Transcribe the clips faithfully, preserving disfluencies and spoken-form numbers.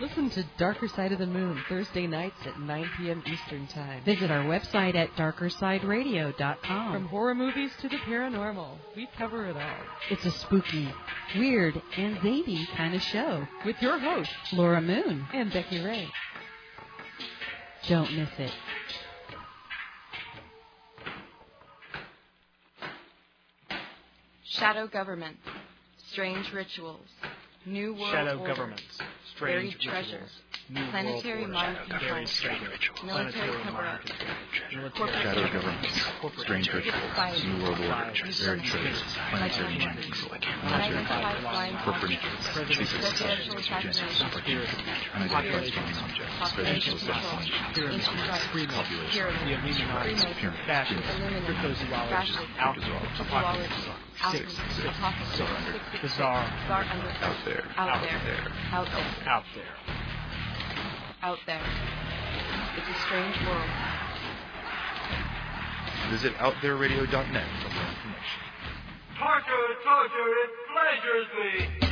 Listen to Darker Side of the Moon, Thursday nights at nine p.m. Eastern Time. Visit our website at darker side radio dot com. From horror movies to the paranormal, we cover it all. It's a spooky, weird, and zany kind of show. With your hosts, Laura Moon and Becky Ray. Don't miss it. Shadow government, strange rituals, new world Shadow order, governments, strange buried treasures, New planetary world mind order. control, Strange rituals. military Planetary cover-up, mind corporate Shadow secrets, governments, corporate strange secret rituals, society, new world order, Society, buried treasures, planetary mind identities, control, military unidentified flying cover, corporate objects, secrets, secret presidential societies, assassinations, unidentified flying objects, population presidential control, assassinations, ancient rites, Freemasons, pyramids, the Illuminati, Freemasons, fascists, Illuminati, cryptozoologists, fascists, alchemists, apocalypse, alchemy, six, apocalypse, bizarre, bizarre underground, out there, out there, out there, out there. out there. It's a strange world. Visit out there radio dot net for more information. Torture, torture, it pleasures me.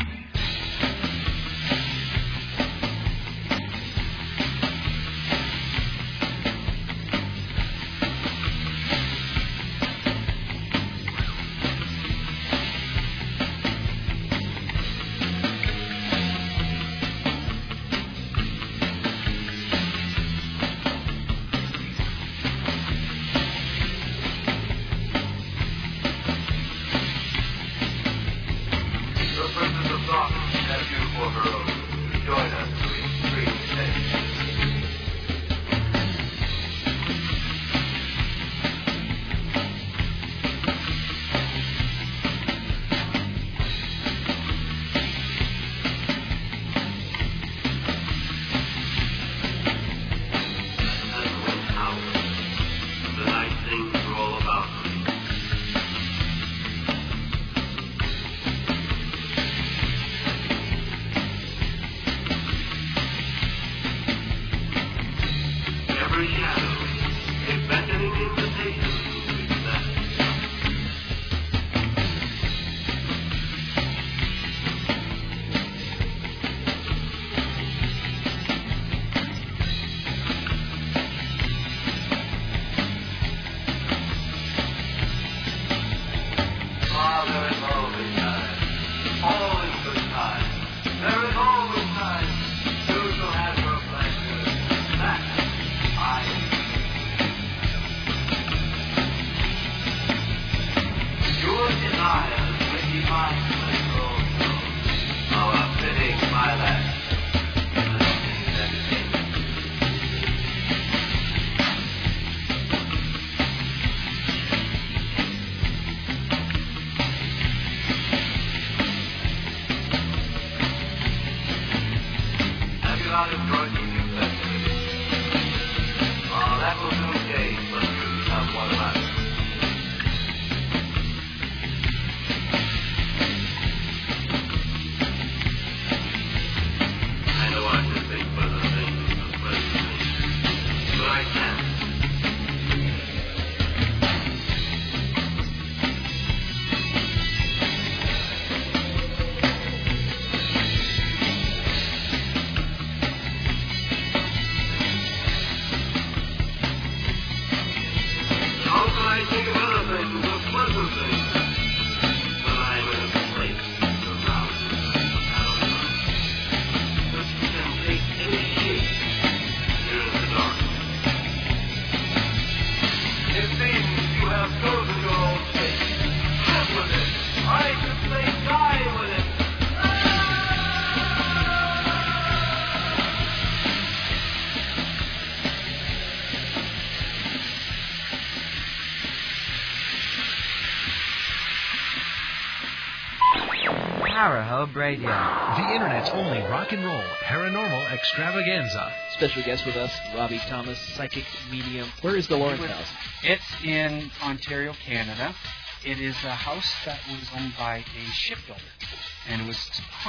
Parahub Radio, the Internet's only rock and roll paranormal extravaganza. Special guest with us, Robbie Thomas, psychic medium. Where is the Lawrence House? It's in Ontario, Canada. It is a house that was owned by a shipbuilder, and it was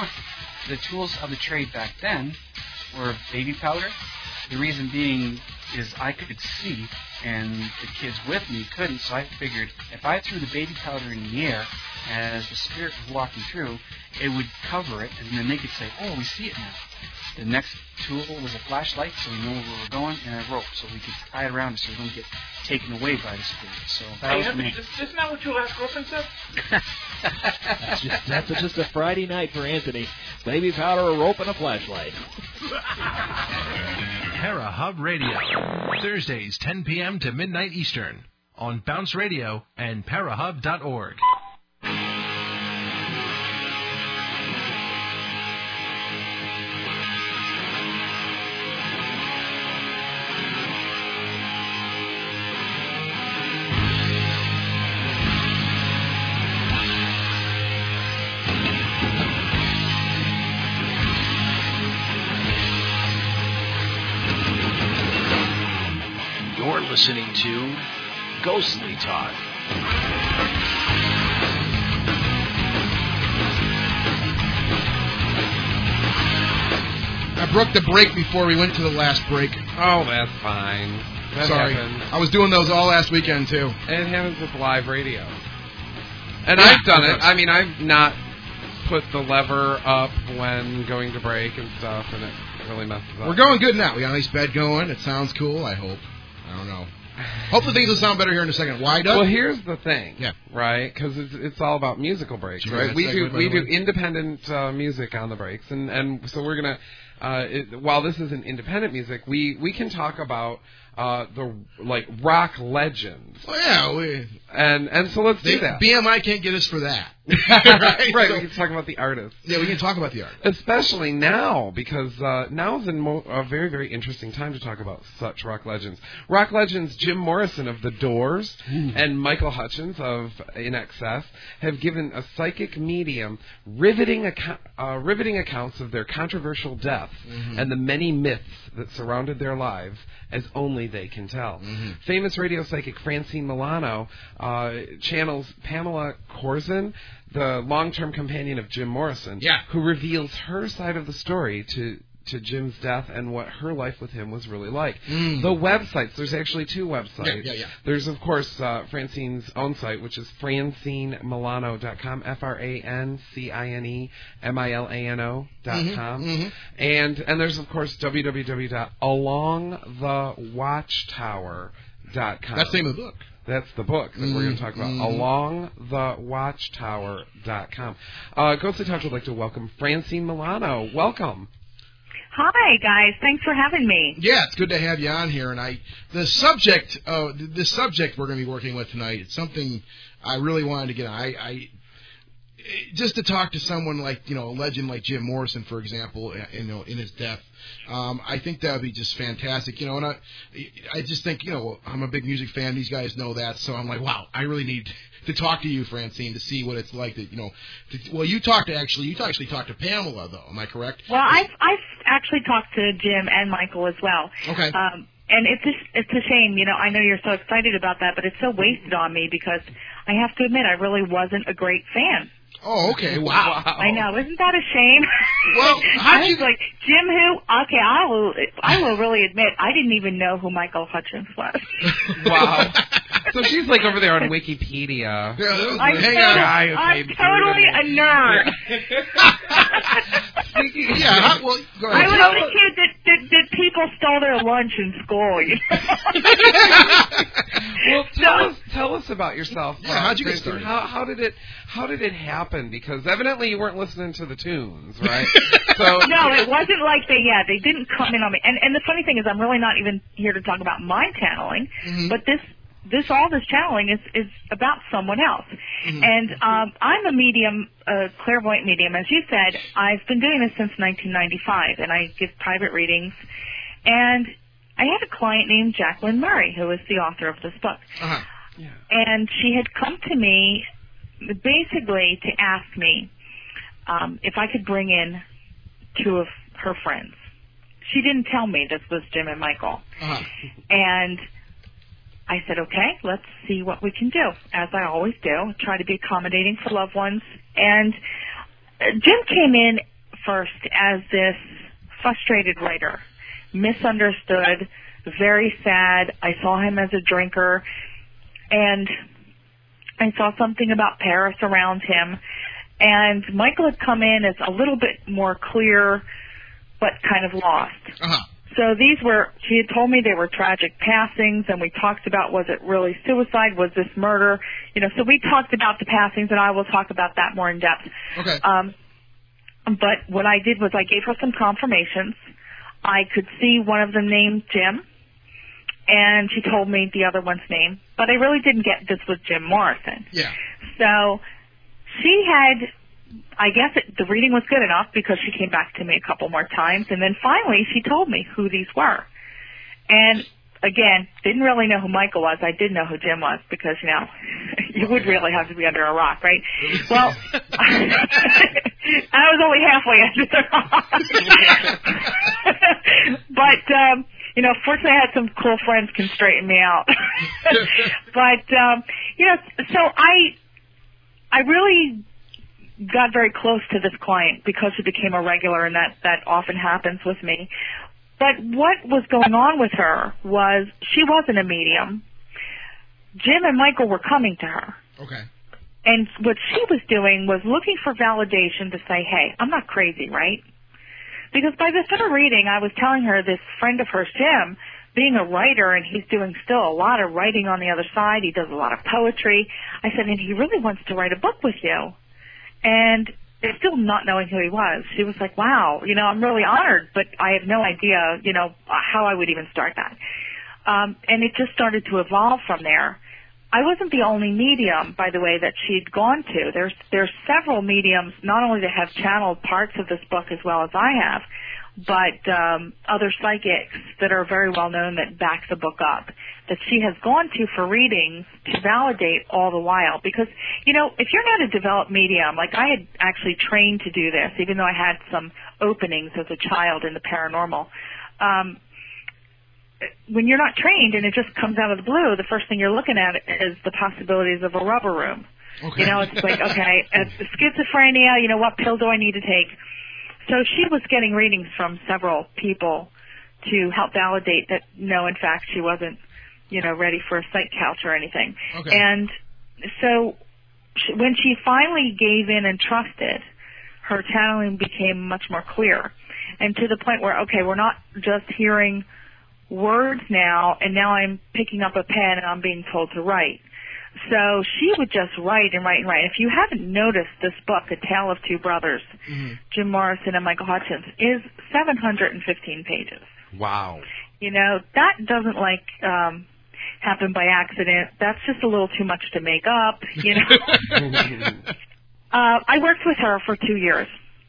the tools of the trade back then were baby powder. The reason being is I could see, and the kids with me couldn't, so I figured if I threw the baby powder in the air, as the spirit was walking through, it would cover it, and then they could say, oh, we see it now. The next tool was a flashlight, so we know where we were going, and a rope, so we could tie it around so we don't get taken away by the spirit. So that Hey, was Anthony, me. is- isn't that what your last girlfriend said? That's just, that's just a Friday night for Anthony. Baby powder, a rope, and a flashlight. Para Hub Radio. Thursdays, ten p.m. to midnight Eastern. On Bounce Radio and parahub dot org. You're listening to Ghostly Talk. I broke the break before we went to the last break. Oh, that's fine. That Sorry. happens. I was doing those all last weekend, too. It happens with live radio. And Yeah, I've done it it. does. I mean, I've not put the lever up when going to break and stuff, and it really messes up. We're going good now. We got a nice bed going. It sounds cool, I hope. I don't know. Hopefully things will sound better here in a second. Why does? Well, here's the thing, Yeah. right? Because it's, it's all about musical breaks, Sure, right? that's We that do good, by we the do way. independent uh, music on the breaks, and and so we're gonna. Uh, it, while this isn't independent music, we we can talk about uh, the like rock legends, Oh, yeah. We, and and so let's they, do that. B M I can't get us for that. right, right. So- we can talk about the artists. Yeah, we can talk about the art. Especially now, because uh, now is a, mo- a very, very interesting time to talk about such rock legends. Rock legends Jim Morrison of The Doors and Michael Hutchence of In Excess have given a psychic medium riveting, account- uh, riveting accounts of their controversial deaths Mhm. and the many myths that surrounded their lives as only they can tell. Mhm. Famous radio psychic Francine Milano uh, channels Pamela Corzin, the long-term companion of Jim Morrison, Yeah. who reveals her side of the story to to Jim's death and what her life with him was really like. Mm. The websites, there's actually two websites. Yeah, yeah, yeah. There's, of course, uh, Francine's own site, which is francine milano dot com, F R A N C I N E M I L A N O dot com. Mhm, mhm. And, and there's, of course, w w w dot along the watchtower dot com. That's the name of the book. That's the book that we're going to talk about. Mhm. along the watchtower dot com. Uh, Ghostly Talk would like to welcome Francine Milano. Welcome. Hi, guys. Thanks for having me. Yeah, it's good to have you on here. And I, the subject, uh, the, the subject we're going to be working with tonight, it's something I really wanted to get on. I, I, just to talk to someone like, you know, a legend like Jim Morrison, for example, you know, in his death, um, I think that would be just fantastic. You know, and I, I just think, you know, I'm a big music fan. These guys know that, so I'm like, wow, I really need to talk to you, Francine, to see what it's like. To, you know, to, well, you talked to actually, you actually talked to Pamela, though. Am I correct? Well, I've, I've actually talked to Jim and Michael as well. Okay. Um, and it's just, it's a shame, you know, I know you're so excited about that, but it's so wasted on me because I have to admit I really wasn't a great fan. Oh, okay. Wow. I know. Isn't that a shame? Well, I was like, Jim who? Okay, I will I will really admit I didn't even know who Michael Hutchence was. Wow. So she's like over there on Wikipedia. I'm, Hang total, on. Guy who I'm came totally through a nerd. Speaking, yeah, how, well, go I ahead. was the kid that, that, that people stole their lunch in school. You know? Well, tell us tell us about yourself. Yeah, uh, how'd you get Francine. started? How, how did it How did it happen? Because evidently you weren't listening to the tunes, right? So No, it wasn't like they, yeah, they didn't come in on me. And, and the funny thing is I'm really not even here to talk about my channeling, Mhm. but this, this, all this channeling is, is about someone else. Mhm. And, um, I'm a medium, a clairvoyant medium. As you said, I've been doing this since nineteen ninety-five, and I give private readings. And I had a client named Jacqueline Murray, who is the author of this book. Uh-huh. And she had come to me basically to ask me um, if I could bring in two of her friends. She didn't tell me this was Jim and Michael. Uh-huh. And I said, okay, let's see what we can do, as I always do, try to be accommodating for loved ones. And uh, Jim came in first as this frustrated writer, misunderstood, very sad. I saw him as a drinker. And I saw something about Paris around him. And Michael had come in as a little bit more clear, but kind of lost. Uh-huh. So these were, she had told me they were tragic passings, and we talked about, was it really suicide? Was this murder? You know, so we talked about the passings, and I will talk about that more in depth. Okay. Um, but what I did was I gave her some confirmations. I could see one of them named Jim, and she told me the other one's name, but I really didn't get this was Jim Morrison. Yeah. So she had, I guess it, the reading was good enough because she came back to me a couple more times, and then finally she told me who these were. And again, didn't really know who Michael was. I did know who Jim was because, you know, you would really have to be under a rock, right? Well, I was only halfway under the rock. But, um, you know, fortunately I had some cool friends can straighten me out. But, um, you know, so I, I really got very close to this client because she became a regular, and that, that often happens with me. But what was going on with her was she wasn't a medium. Jim and Michael were coming to her. Okay. And what she was doing was looking for validation to say, hey, I'm not crazy, right? Because by the third reading, I was telling her this friend of hers, Jim, being a writer, and he's doing still a lot of writing on the other side. He does a lot of poetry. I said, and he really wants to write a book with you. And still not knowing who he was, she was like, wow, you know, I'm really honored, but I have no idea, you know, how I would even start that. Um, and it just started to evolve from there. I wasn't the only medium, by the way, that she'd gone to. There's there's several mediums, not only that have channeled parts of this book as well as I have, but um, other psychics that are very well known that back the book up, that she has gone to for readings to validate all the while. Because, you know, if you're not a developed medium, like I had actually trained to do this, even though I had some openings as a child in the paranormal, um, when you're not trained and it just comes out of the blue, the first thing you're looking at is the possibilities of a rubber room. Okay. You know, it's like, okay, it's schizophrenia, you know, what pill do I need to take? So she was getting readings from several people to help validate that, no, in fact, she wasn't, you know, ready for a psych couch or anything. Okay. And so she, when she finally gave in and trusted, her channeling became much more clear. And to the point where, okay, we're not just hearing words now, and now I'm picking up a pen and I'm being told to write. So she would just write and write and write. If you haven't noticed, this book, A Tale of Two Brothers, mm-hmm. Jim Morrison and Michael Hutchence, is seven hundred fifteen pages. Wow. You know, that doesn't like um, happen by accident. That's just a little too much to make up, you know. uh, I worked with her for two years,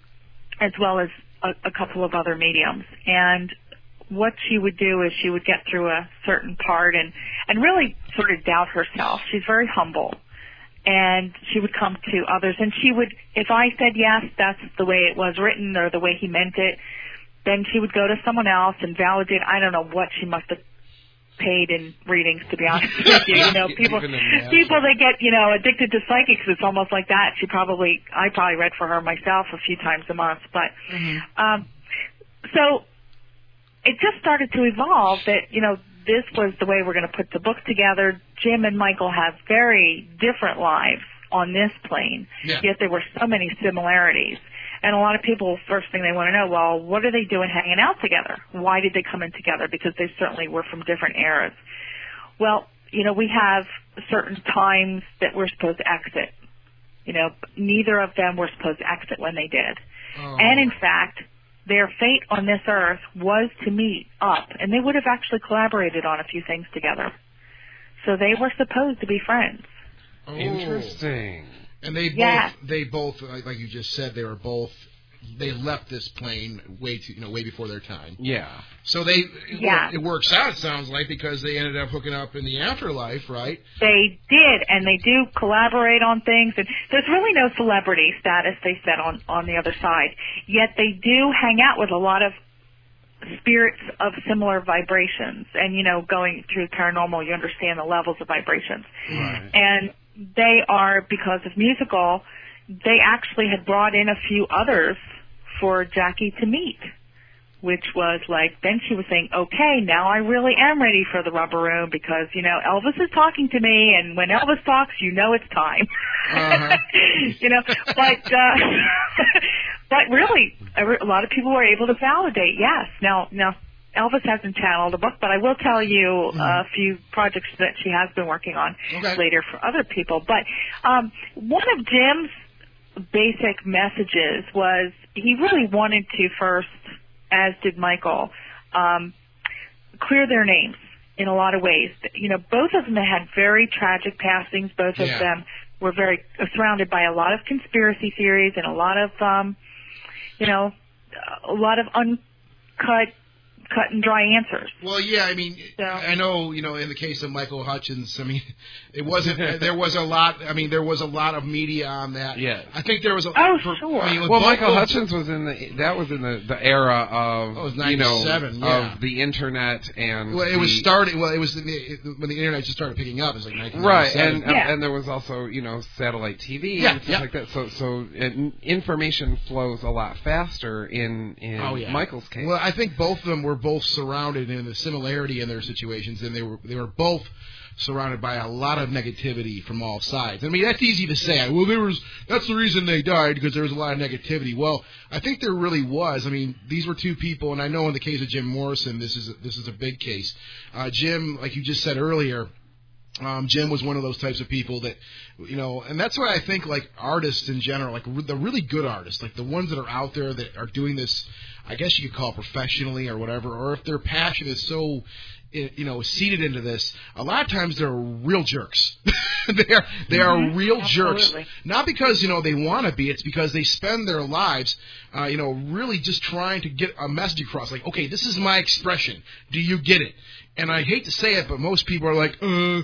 as well as a, a couple of other mediums. And what she would do is she would get through a certain part and, and really sort of doubt herself. She's very humble. And she would come to others, and she would, if I said yes, that's the way it was written or the way he meant it, then she would go to someone else and validate. I don't know what she must have paid in readings, to be honest with you. You know, people, people that get, you know, addicted to psychics, it's almost like that. She probably, I probably read for her myself a few times a month. But, mm-hmm. um, so, it just started to evolve that, you know, this was the way we're going to put the book together. Jim and Michael have very different lives on this plane, yeah. Yet there were so many similarities. And a lot of people, first thing they want to know, well, what are they doing hanging out together? Why did they come in together? Because they certainly were from different eras. Well, you know, we have certain times that we're supposed to exit. You know, neither of them were supposed to exit when they did. Oh. And in fact, their fate on this earth was to meet up, and they would have actually collaborated on a few things together. So they were supposed to be friends. Oh. Interesting. And they both, yeah. they both, like you just said, they were both, they left this plane way too, you know, way before their time. Yeah. So they, yeah. it works out, it sounds like, because they ended up hooking up in the afterlife, right? They did, and they do collaborate on things. And there's really no celebrity status, they said, on, on the other side. Yet they do hang out with a lot of spirits of similar vibrations. And, you know, going through paranormal, you understand the levels of vibrations. Right. And they are, because of musical, they actually had brought in a few others for Jackie to meet. which was like, then she was saying, okay, now I really am ready for the rubber room because, you know, Elvis is talking to me, and when Elvis talks, you know it's time. Uh-huh. You know, but, uh, but really, a lot of people were able to validate, yes. Now, now, Elvis hasn't channeled a book, but I will tell you mm-hmm. a few projects that she has been working on okay. later for other people. But um, one of Jim's basic messages was he really wanted to first, as did Michael, um, clear their names in a lot of ways. You know, both of them had very tragic passings. Both yeah. of them were very uh, surrounded by a lot of conspiracy theories and a lot of, um, you know, a lot of uncut, cut and dry answers. Well, yeah, I mean, so. I know, you know, in the case of Michael Hutchence, I mean, it wasn't, there was a lot, I mean, there was a lot of media on that. Yeah. I think there was a... Oh, for, sure. I mean, well, Michael Hutchence was in the, that was in the, the era of, oh, it was you know, yeah. of the internet and... Well, it the, was starting, well, it was the, when the internet just started picking up, it was like nineteen Right, ninety-seven. and, yeah. and there was also, you know, satellite T V yeah, and stuff yeah. like that. So, so it, information flows a lot faster in, in oh, yeah. Michael's case. Well, I think both of them were both surrounded in the similarity in their situations, and they were they were both surrounded by a lot of negativity from all sides. I mean, that's easy to say. Well, there was that's the reason they died, because there was a lot of negativity. Well, I think there really was. I mean, these were two people, and I know in the case of Jim Morrison, this is a, this is a big case. Uh, Jim, like you just said earlier. Um, Jim was one of those types of people that, you know, and that's why I think, like, artists in general, like the really good artists, like the ones that are out there that are doing this, I guess you could call it professionally or whatever, or if their passion is so, you know, seated into this, a lot of times they're real jerks. they are, they mm-hmm. are real Absolutely. jerks. Not because, you know, they want to be, it's because they spend their lives, uh, you know, really just trying to get a message across. Like, okay, this is my expression. Do you get it? And I hate to say it, but most people are like, uh,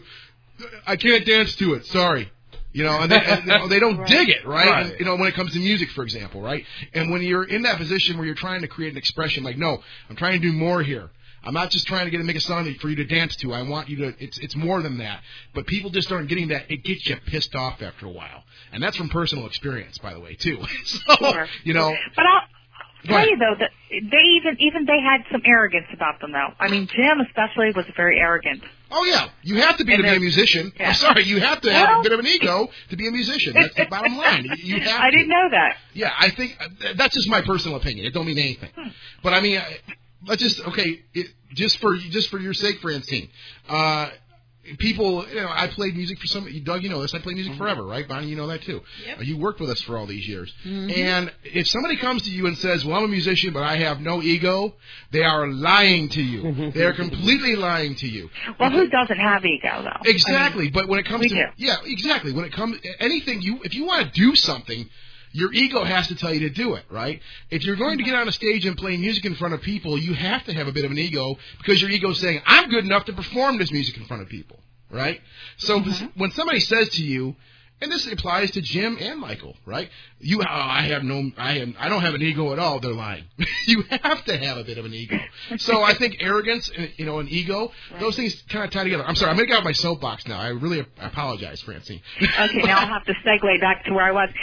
I can't dance to it. Sorry. You know, and they, and, you know, they don't right. dig it, right? right. And, you know, when it comes to music, for example, right? And when you're in that position where you're trying to create an expression, like, no, I'm trying to do more here. I'm not just trying to get to make a song for you to dance to. I want you to. It's it's more than that. But people just aren't getting that. It gets you pissed off after a while, and that's from personal experience, by the way, too. so sure. you know. But I'll tell you though that they even even they had some arrogance about them though. I mean, Jim especially was very arrogant. Oh yeah, you have to be and to be a musician. Yeah. I'm sorry, you have to have well, a bit of an ego to be a musician. That's the bottom line. You have. I to. didn't know that. Yeah, I think that's just my personal opinion. It don't mean anything. Hmm. But I mean. I, Let's just okay. It, just for just for your sake, Francine. Uh, people, you know, I played music for some. Doug, you know this. I played music mm-hmm. forever, right? Bonnie, you know that too. Yep. Uh, you worked with us for all these years. Mm-hmm. And if somebody comes to you and says, "Well, I'm a musician, but I have no ego," they are lying to you. They are completely lying to you. Well, who doesn't have ego though? Exactly. I mean, but when it comes we to do. yeah, exactly. When it comes anything, you if you want to do something. Your ego has to tell you to do it, right? If you're going to get on a stage and play music in front of people, you have to have a bit of an ego because your ego is saying, I'm good enough to perform this music in front of people, right? So mm-hmm. when somebody says to you, and this applies to Jim and Michael, right? You, oh, I have no, I am, I don't have an ego at all. They're lying. You have to have a bit of an ego. So I think arrogance, you know, and ego, right. those things kind of tie together. I'm sorry, I'm going to get out my soapbox now. I really apologize, Francine. Okay, now I'll have to segue back to where I was.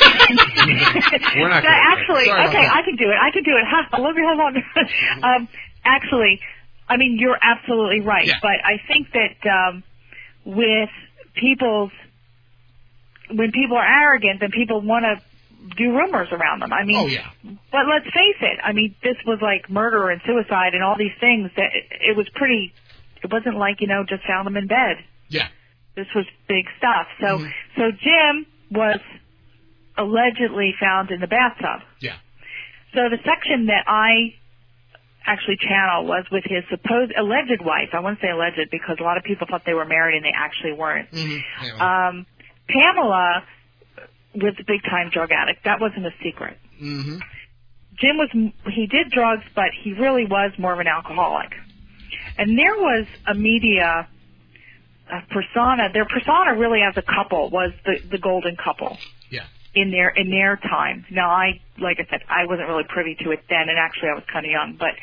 We're not gonna actually, okay, that. I can do it. I can do it. Ha, I'll hold on. um, actually, I mean, you're absolutely right. Yeah. But I think that um, with people's when people are arrogant, then people want to do rumors around them. I mean, oh, yeah. But let's face it. I mean, this was like murder and suicide and all these things. That it, it was pretty. It wasn't like, you know, just found them in bed. Yeah. This was big stuff. So, mm-hmm. so Jim was allegedly found in the bathtub. Yeah. So the section that I actually channel was with his supposed alleged wife. I wouldn't say alleged because a lot of people thought they were married and they actually weren't. Mm-hmm. Um, Pamela was a big-time drug addict. That wasn't a secret. Mm-hmm. Jim was, he did drugs, but he really was more of an alcoholic. And there was a media a persona, their persona really as a couple was the, the golden couple. Yeah. In their, in their time. Now I, like I said, I wasn't really privy to it then, and actually I was kind of young, but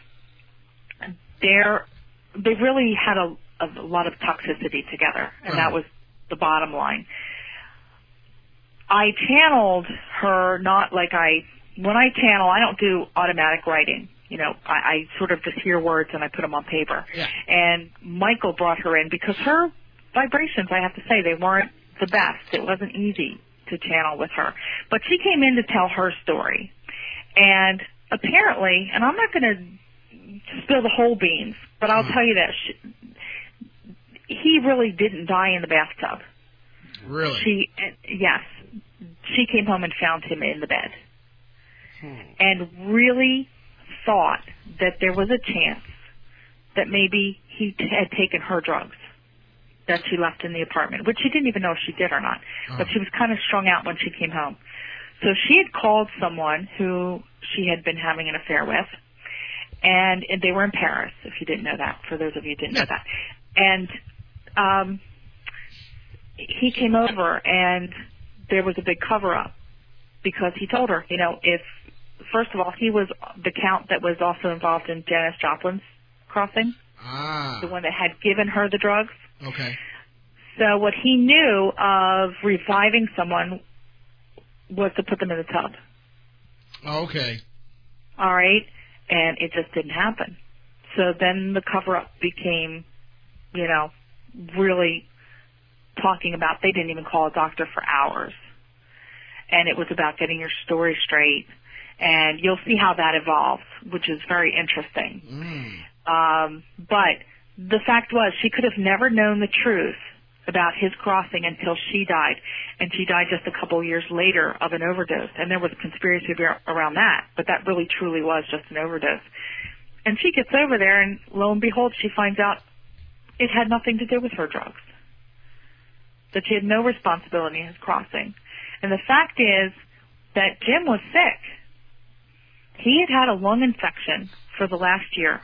they're, they really had a, a lot of toxicity together, and uh-huh. that was the bottom line. I channeled her not like I, when I channel, I don't do automatic writing. You know, I, I sort of just hear words and I put them on paper. Yeah. And Michael brought her in because her vibrations, I have to say, they weren't the best. It wasn't easy to channel with her. But she came in to tell her story. And apparently, and I'm not going to spill the whole beans, but I'll mm. tell you this. She, he really didn't die in the bathtub. Really? She, yes. She came home and found him in the bed. Hmm. And really thought that there was a chance that maybe he t- had taken her drugs that she left in the apartment, which she didn't even know if she did or not. Oh. But she was kind of strung out when she came home. So she had called someone who she had been having an affair with, and, and they were in Paris, if you didn't know that, for those of you who didn't know that. And um, he came over, and there was a big cover-up because he told her, you know, if, first of all, he was the count that was also involved in Janis Joplin's crossing, ah. the one that had given her the drugs. Okay. So what he knew of reviving someone was to put them in the tub. Oh, okay. All right? And it just didn't happen. So then the cover-up became, you know, really talking about, they didn't even call a doctor for hours. And it was about getting your story straight. And you'll see how that evolves, which is very interesting. Mm. Um, but the fact was, she could have never known the truth about his crossing until she died. And she died just a couple years later of an overdose. And there was a conspiracy around that, but that really truly was just an overdose. And she gets over there, and lo and behold, she finds out it had nothing to do with her drugs, that she had no responsibility in his crossing. And the fact is that Jim was sick. He had had a lung infection for the last year.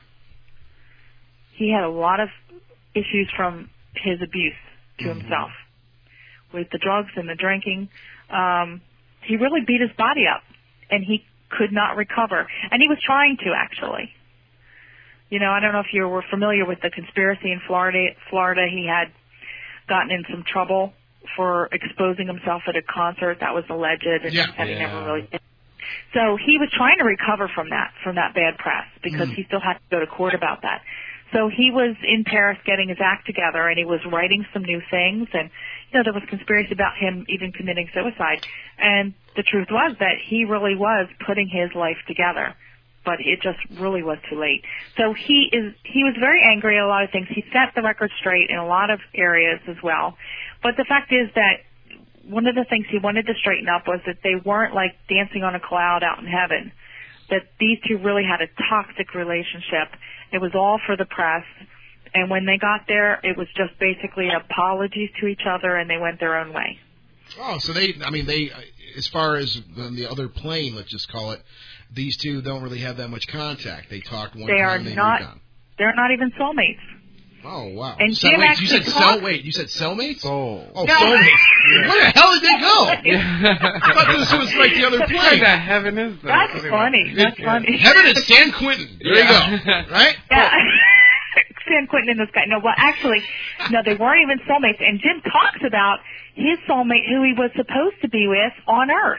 He had a lot of issues from his abuse to mm-hmm. himself with the drugs and the drinking. Um, he really beat his body up, and he could not recover. And he was trying to, actually. You know, I don't know if you were familiar with the conspiracy in Florida. Florida, he had gotten in some trouble for exposing himself at a concert. That was alleged, and yeah. that he yeah. never really did. So he was trying to recover from that, from that bad press, because mm. he still had to go to court about that. So he was in Paris getting his act together, and he was writing some new things, and, you know, there was conspiracy about him even committing suicide. And the truth was that he really was putting his life together, but it just really was too late. So he is, he was very angry at a lot of things. He set the record straight in a lot of areas as well. But the fact is that one of the things he wanted to straighten up was that they weren't like dancing on a cloud out in heaven, that these two really had a toxic relationship. It was all for the press, and when they got there, it was just basically apologies to each other, and they went their own way. Oh, so they, I mean, they, as far as on the other plane, let's just call it, these two don't really have that much contact. They talked one they time, are and they not, moved on. They're not even soulmates. Oh, wow. And so, Jim wait, actually you said talked, cell, wait, you said cellmates? Soul. Oh, no. soulmates. Yeah. Where the hell did they go? Yeah. I thought this was like the other What plane. kind of heaven is that? That's funny. That's yeah. funny. Heaven is San Quentin. There yeah. you go. Right? Yeah. San Quentin and this guy. No, well, actually, no, they weren't even soulmates. And Jim talks about his soulmate, who he was supposed to be with on Earth.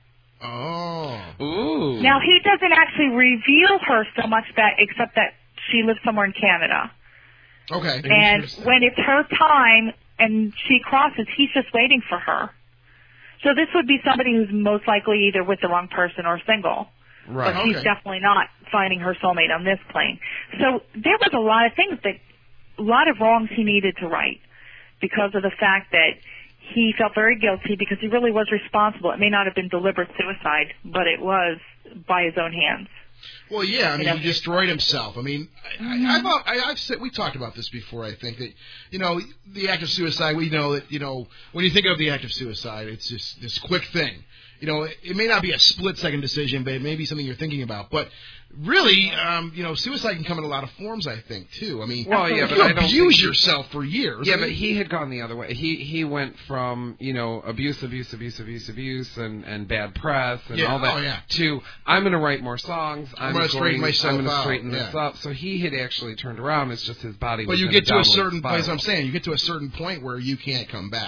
Oh. Ooh. Now, he doesn't actually reveal her so much that, except that she lives somewhere in Canada. Okay. And when it's her time and she crosses, he's just waiting for her. So this would be somebody who's most likely either with the wrong person or single. Right. But he's Okay. definitely not finding her soulmate on this plane. So there was a lot of things that, a lot of wrongs he needed to right because of the fact that he felt very guilty because he really was responsible. It may not have been deliberate suicide, but it was by his own hands. Well, yeah, I mean, You know? he destroyed himself. I mean, Mm-hmm. I, I've, I, I've said, we talked about this before, I think, that, you know, the act of suicide, we know that, you know, when you think of the act of suicide, it's just this quick thing. You know, it, it may not be a split-second decision, but it may be something you're thinking about. But really, um, you know, suicide can come in a lot of forms, I think, too. I mean, well, yeah, but you I don't abuse think yourself for years. Yeah, I mean, but he had gone the other way. He he went from, you know, abuse, abuse, abuse, abuse, abuse, and, and bad press and Yeah, all that oh, yeah. to I'm going to write more songs. I'm I'm gonna straighten going- myself I'm going to out, straighten yeah. this up. So he had actually turned around. It's just his body. But was you in get to a downward certain spiral. place, I'm saying, you get to a certain point where you can't come back.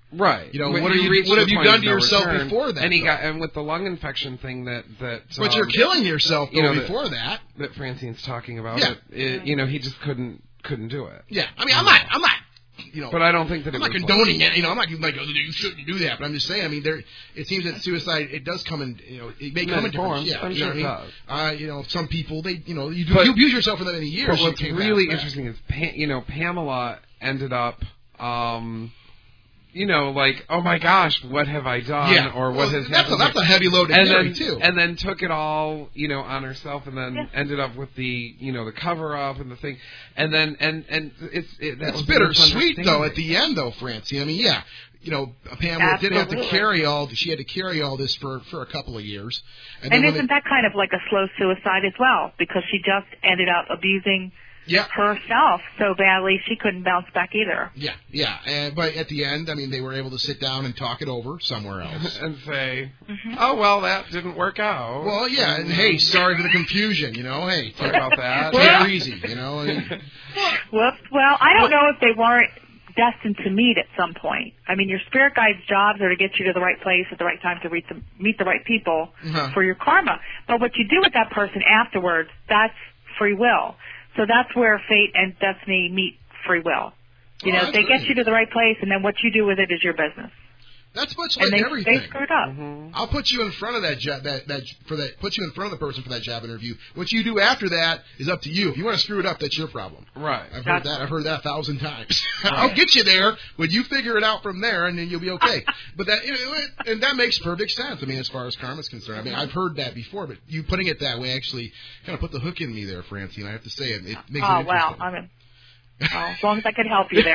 Right. You know, When what, you have you, reach what the have you point done of to no yourself return, before that? And he though? got and with the lung infection thing that that. But um, you're killing yourself though you know, before that, that. That Francine's talking about. Yeah. It, it, you know, he just couldn't couldn't do it. Yeah. I mean, I'm not. I'm not. You know, but I don't think that I'm it not was condoning it. You know, I'm not like oh, you shouldn't do that. But I'm just saying. I mean, there. It seems that suicide it does come in. You know, it may come in different forms. Yeah, I'm you sure know it what I mean? does. Uh, you know, some people they. You know, you, do, But- you abuse yourself for that many years. But you what's can't really bounce back. interesting is, pa- you know, Pamela ended up, um, you know, like, oh my gosh, what have I done? Yeah. Or what Well, has that's happened? a- that's a heavy load to and carry, then, too. And then took it all, you know, on herself, and then Yeah. ended up with the, you know, the cover up and the thing, and then and and it's it, that It's was bittersweet though at misunderstanding. the end though, Francie. I mean, yeah, you know, Pamela did have to Absolutely. carry all. She had to carry all this for for a couple of years. And, then when isn't that kind of like a slow suicide as well? Because she just ended up abusing Yeah. herself so badly she couldn't bounce back either. Yeah, yeah. And, but at the end, I mean, they were able to sit down and talk it over somewhere else. and say, Mm-hmm. oh well, that didn't work out. Well, yeah, and hey, sorry for the confusion. You know, hey, Sorry about that. Take it easy. You know. And, Whoops. Well, I don't know if they weren't destined to meet at some point. I mean, your spirit guides' jobs are to get you to the right place at the right time to meet the, meet the right people Uh-huh. for your karma. But what you do with that person afterwards, that's free will. So that's where fate and destiny meet free will. You Oh, know, that's they get great. you to the right place, and then what you do with it is your business. That's much And like they, everything. they screwed up. Mm-hmm. I'll put you in front of that job. That that for that put you in front of the person for that job interview. What you do after that is up to you. If you want to screw it up, that's your problem. Right. I've heard that. I've heard that a thousand times. I'll get you there when you figure it out from there, and then you'll be okay. But that you know, it- and that makes perfect sense. I mean, as far as karma's concerned, I mean, I've heard that before, but you putting it that way actually kind of put the hook in me there, Francine. I have to say it. It makes Oh, it well, interesting. I mean, well, as long as I could help you there.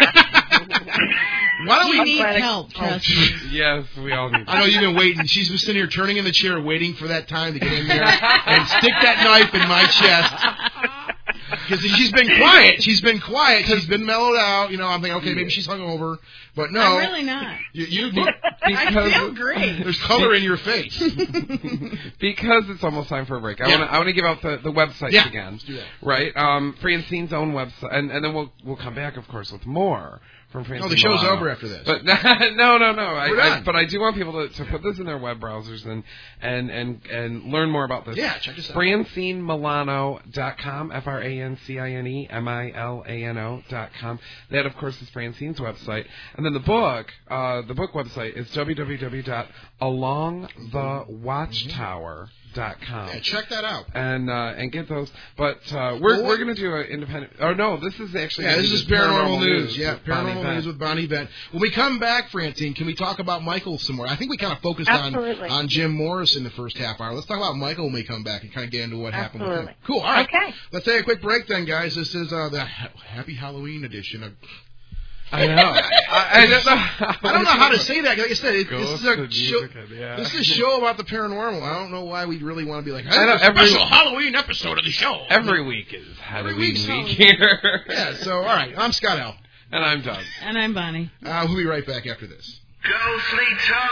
Why don't we You need glad I- help, trust me. Yes, we all need. I know you've been waiting. She's been sitting here turning in the chair, waiting for that time to get in there and stick that knife in my chest. Because she's been quiet. She's been quiet. She's been mellowed out. You know, I'm thinking, okay, maybe she's hungover. But no. I'm really not. You, you look, I feel great. there's color in your face. Because it's almost time for a break, I Yeah. want to I want to give out the, the websites Yeah, again, let's do that. right? Um, Francine's own website, and, and then we'll we'll come back, of course, with more from Francine. Oh, the show's Milano. over after this. But no, no, no. I, We're I, done. but I do want people to, to put this in their web browsers and and and and learn more about this. Yeah, check this out. Francine Milano dot com, F R A N C I N E M I L A N O dot com. That, of course, is Francine's website. And then the book, uh, the book website is w w w dot along the watchtower dot com. Yeah, check that out. And uh, and get those. But uh, we're Well, we're going to do an independent. Oh, no, this is actually. Yeah, gonna this be is the Paranormal News. Yeah, with Bonnie Paranormal Vent. News with Bonnie Vent. When we come back, Francine, can we talk about Michael some more? I think we kind of focused Absolutely. on on Jim Morris in the first half hour. Let's talk about Michael when we come back and kind of get into what happened with him. Absolutely. Cool. All right. Okay. Let's take a quick break then, guys. This is uh, the ha- Happy Halloween edition of. I know. I, I don't know. I don't know how to say that. Like I said, it, this Ghost is a and show. music, yeah. This is a show about the paranormal. I don't know why we really want to be like, hey, I know, it's a every- special Halloween episode of the show. Every week is Halloween week's week Halloween. here. Yeah. So, all right. I'm Scott L. And I'm Doug. And I'm Bonnie. Uh, we'll be right back after this. Ghostly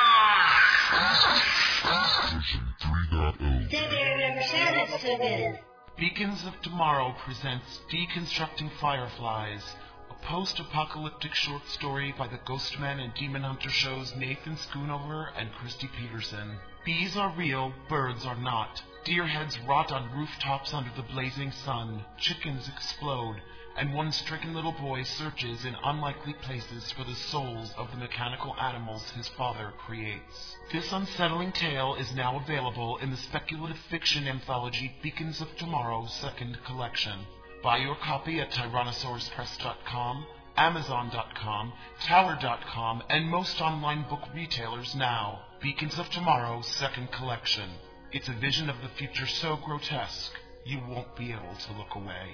Talk! Beacons of Tomorrow presents Deconstructing Fireflies, a post-apocalyptic short story by the Ghostman and Demon Hunter show's Nathan Schoonover and Christy Peterson. Bees are real, birds are not. Deer heads rot on rooftops under the blazing sun. Chickens explode. And one stricken little boy searches in unlikely places for the souls of the mechanical animals his father creates. This unsettling tale is now available in the speculative fiction anthology Beacons of Tomorrow second collection. Buy your copy at tyrannosaurus press dot com, amazon dot com, tower dot com, and most online book retailers now. Beacons of Tomorrow second collection. It's a vision of the future so grotesque, you won't be able to look away.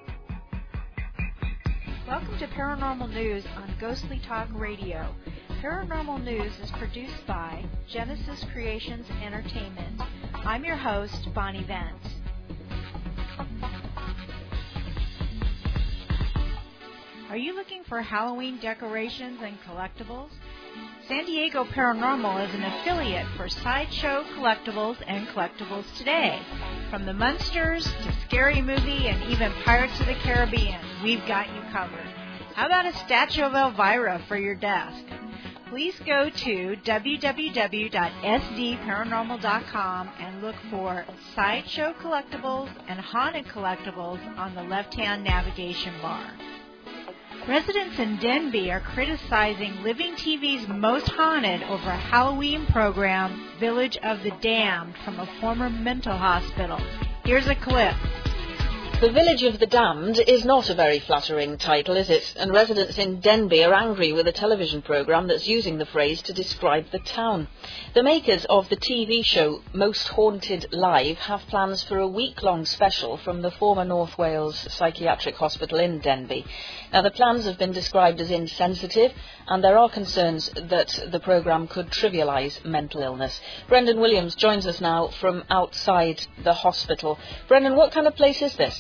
Welcome to Paranormal News on Ghostly Talk Radio. Paranormal News is produced by Genesis Creations Entertainment. I'm your host, Bonnie Vent. Are you looking for Halloween decorations and collectibles? San Diego Paranormal is an affiliate for Sideshow Collectibles and Collectibles Today. From the Munsters to Scary Movie and even Pirates of the Caribbean, we've got you covered. How about a statue of Elvira for your desk? please go to w w w dot s d paranormal dot com and look for Sideshow Collectibles and Haunted Collectibles on the left-hand navigation bar. Residents in Denby are criticizing Living T V's Most Haunted over a Halloween program, Village of the Damned, from a former mental hospital. Here's a clip. The Village of the Damned is not a very flattering title, is it? And residents in Denby are angry with a television programme that's using the phrase to describe the town. The makers of the T V show Most Haunted Live have plans for a week-long special from the former North Wales Psychiatric Hospital in Denby. Now, the plans have been described as insensitive, and there are concerns that the programme could trivialise mental illness. Brendan Williams joins us now from outside the hospital. Brendan, what kind of place is this?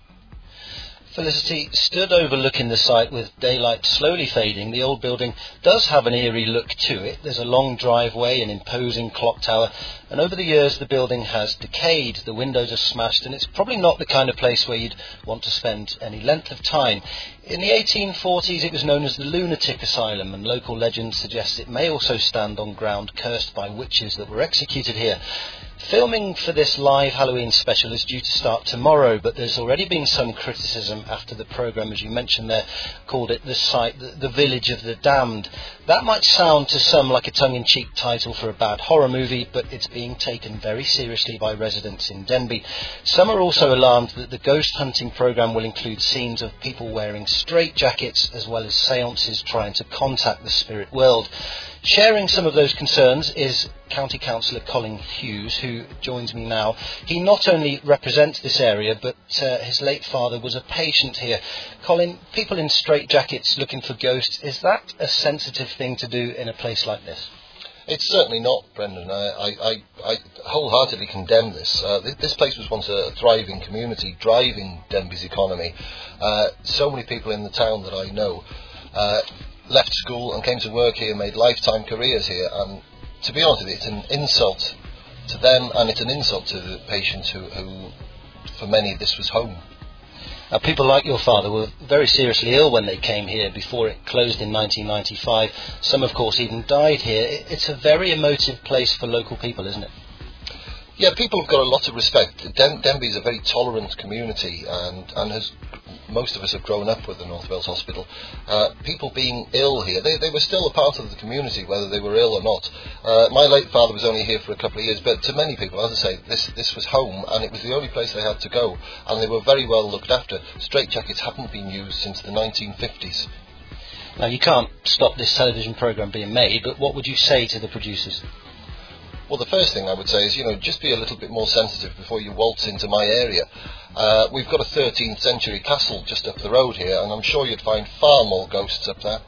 Felicity, stood overlooking the site with daylight slowly fading, the old building does have an eerie look to it. There's a long driveway, an imposing clock tower, and over the years the building has decayed, the windows are smashed, and it's probably not the kind of place where you'd want to spend any length of time. In the eighteen forties it was known as the Lunatic Asylum, and local legend suggests it may also stand on ground cursed by witches that were executed here. Filming for this live Halloween special is due to start tomorrow, but there's already been some criticism after the programme, as you mentioned there, called it the site, the, the Village of the Damned. That might sound to some like a tongue-in-cheek title for a bad horror movie, but it's being taken very seriously by residents in Denby. Some are also alarmed that the ghost hunting programme will include scenes of people wearing straitjackets as well as seances trying to contact the spirit world. Sharing some of those concerns is County Councillor Colin Hughes, who joins me now. He not only represents this area, but uh, his late father was a patient here. Colin, people in straitjackets looking for ghosts, is that a sensitive thing to do in a place like this? It's certainly not, Brendan. I, I, I, I wholeheartedly condemn this. Uh, th- this place was once a thriving community, driving Denby's economy. Uh, so many people in the town that I know uh, left school and came to work here, made lifetime careers here, and to be honest with you, it's an insult to them, and it's an insult to the patients who, who for many, this was home. Now, people like your father were very seriously ill when they came here before it closed in nineteen ninety-five. Some, of course, even died here. It's a very emotive place for local people, isn't it? Yeah, people have got a lot of respect. Den- Denby is a very tolerant community, and, and has most of us have grown up with the North Wales Hospital. Uh, people being ill here, they, they were still a part of the community, whether they were ill or not. Uh, my late father was only here for a couple of years, but to many people, as I say, this this was home, and it was the only place they had to go, and they were very well looked after. Straitjackets hadn't been used since the nineteen fifties. Now, you can't stop this television programme being made, but what would you say to the producers? Well, the first thing I would say is, you know, just be a little bit more sensitive before you waltz into my area. Uh, we've got a thirteenth century castle just up the road here, and I'm sure you'd find far more ghosts up there.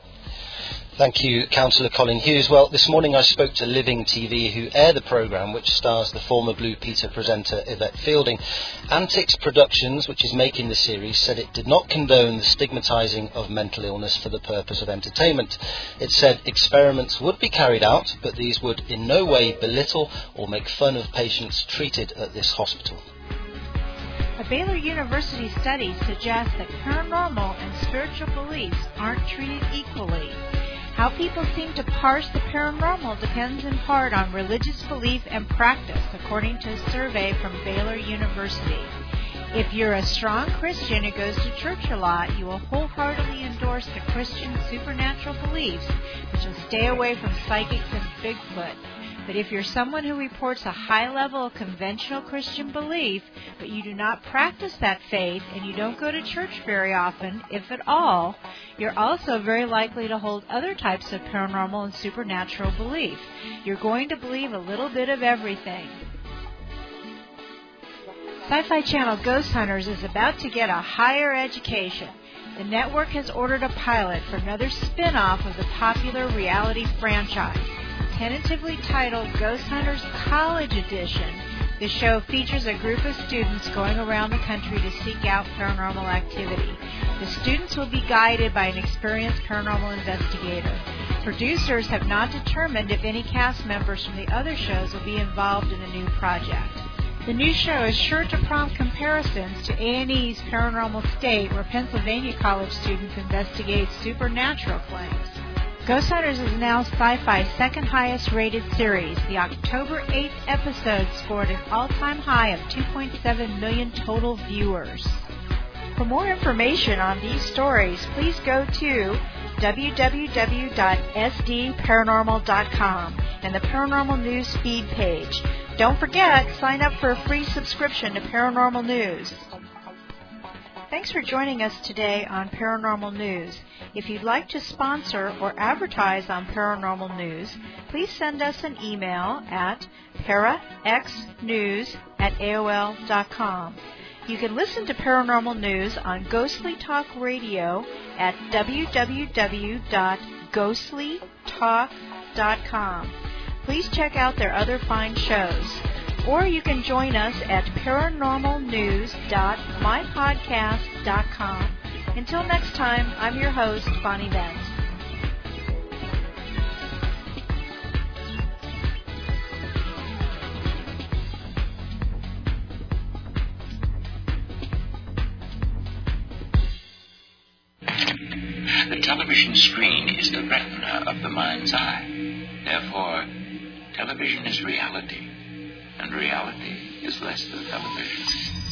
Thank you, Councillor Colin Hughes. Well, this morning I spoke to Living T V, who air the programme, which stars the former Blue Peter presenter Yvette Fielding. Antics Productions, which is making the series, said it did not condone the stigmatising of mental illness for the purpose of entertainment. It said experiments would be carried out, but these would in no way belittle or make fun of patients treated at this hospital. A Baylor University study suggests that paranormal and spiritual beliefs aren't treated equally. How people seem to parse the paranormal depends in part on religious belief and practice, according to a survey from Baylor University. If you're a strong Christian who goes to church a lot, you will wholeheartedly endorse the Christian supernatural beliefs, but you'll stay away from psychics and Bigfoot. But if you're someone who reports a high level of conventional Christian belief, but you do not practice that faith and you don't go to church very often, if at all, you're also very likely to hold other types of paranormal and supernatural belief. You're going to believe a little bit of everything. Sci-Fi Channel Ghost Hunters is about to get a higher education. The network has ordered a pilot for another spin-off of the popular reality franchise. Tentatively titled Ghost Hunters College Edition, the show features a group of students going around the country to seek out paranormal activity. The students will be guided by an experienced paranormal investigator. Producers have not determined if any cast members from the other shows will be involved in the new project. The new show is sure to prompt comparisons to A and E's Paranormal State, where Pennsylvania college students investigate supernatural claims. Ghost Hunters is now Sci-Fi's second highest rated series. The October eighth episode scored an all-time high of two point seven million total viewers. For more information on these stories, please go to w w w dot s d paranormal dot com and the Paranormal News feed page. Don't forget, sign up for a free subscription to Paranormal News. Thanks for joining us today on Paranormal News. If you'd like to sponsor or advertise on Paranormal News, please send us an email at paraxnews at a o l dot com. You can listen to Paranormal News on Ghostly Talk Radio at w w w dot ghostly talk dot com. Please check out their other fine shows. Or you can join us at paranormal news dot my podcast dot com. Until next time, I'm your host, Bonnie Benz. The television screen is the retina of the mind's eye. Therefore, television is reality, and reality is less than television.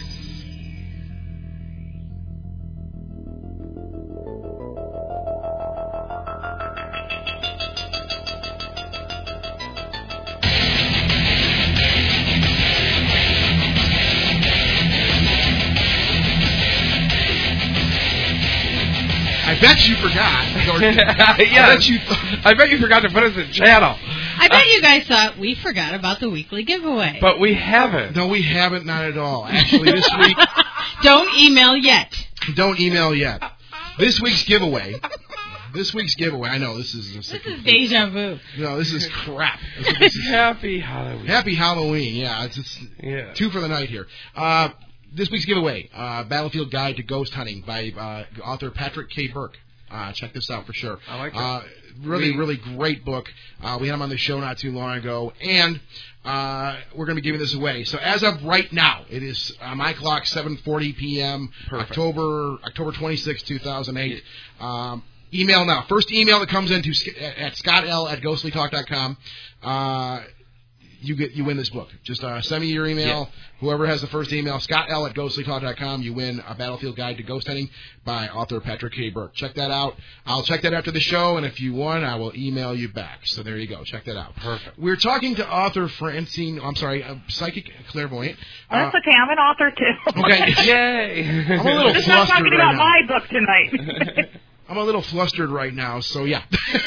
I bet you forgot. yeah, I bet you. I bet you forgot to put us in channel. I bet you guys thought we forgot about the weekly giveaway. But we haven't. No, we haven't. Not at all. Actually, this week. Don't email yet. Don't email yet. This week's giveaway. This week's giveaway. I know this is. This is deja vu. No, this is crap. This is, Happy Halloween. Happy Halloween. Yeah, it's just yeah. two for the night here. Uh, This week's giveaway, uh, Battlefield Guide to Ghost Hunting by uh, author Patrick K. Burke. Uh, check this out for sure. I like that. Uh, really, we, really great book. Uh, we had him on the show not too long ago, and uh, we're going to be giving this away. So as of right now, it is uh, my clock, seven forty p.m., Perfect. October October twenty-sixth, two thousand eight. Um, email now. First email that comes in to, at scott l at ghostly talk dot com. Uh, You get you win this book. Just uh, send me your email. Yeah. Whoever has the first email, scott l at ghostly talk dot com. You win a Battlefield Guide to Ghost Hunting by author Patrick K. Burke. Check that out. I'll check that after the show, and if you won, I will email you back. So there you go. Check that out. Perfect. We're talking to author Francine. I'm sorry, uh, psychic clairvoyant. That's uh, okay. I'm an author too. Okay. Yay! I'm a little Just not flustered talking right about now. my book tonight. I'm a little flustered right now, so yeah.